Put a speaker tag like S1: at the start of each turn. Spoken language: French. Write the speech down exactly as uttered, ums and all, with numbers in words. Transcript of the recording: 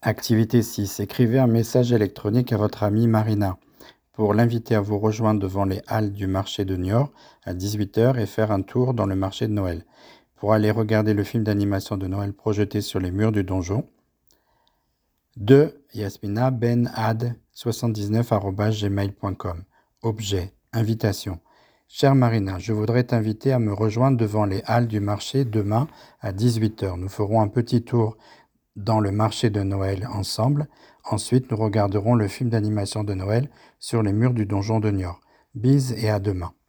S1: Activité six. Écrivez un message électronique à votre amie Marina pour l'inviter à vous rejoindre devant les halles du marché de Niort à dix-huit heures et faire un tour dans le marché de Noël pour aller regarder le film d'animation de Noël projeté sur les murs du donjon. deux. Yasmina benhad soixante-dix-neuf arobase gmail point com. Objet. Invitation. Chère Marina, je voudrais t'inviter à me rejoindre devant les halles du marché demain à dix-huit heures. Nous ferons un petit tour dans le marché de Noël ensemble. Ensuite, nous regarderons le film d'animation de Noël sur les murs du donjon de Niort. Bise et à demain.